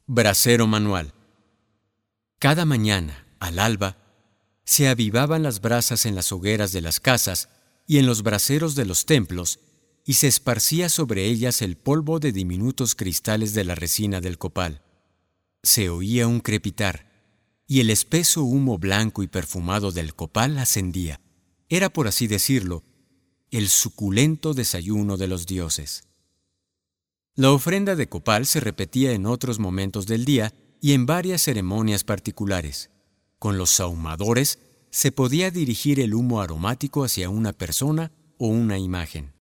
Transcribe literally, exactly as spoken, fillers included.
Brasero manual. Cada mañana, al alba, se avivaban las brasas en las hogueras de las casas y en los braseros de los templos, y se esparcía sobre ellas el polvo de diminutos cristales de la resina del copal. Se oía un crepitar, y el espeso humo blanco y perfumado del copal ascendía. Era, por así decirlo, el suculento desayuno de los dioses. La ofrenda de copal se repetía en otros momentos del día y en varias ceremonias particulares. Con los sahumadores se podía dirigir el humo aromático hacia una persona o una imagen.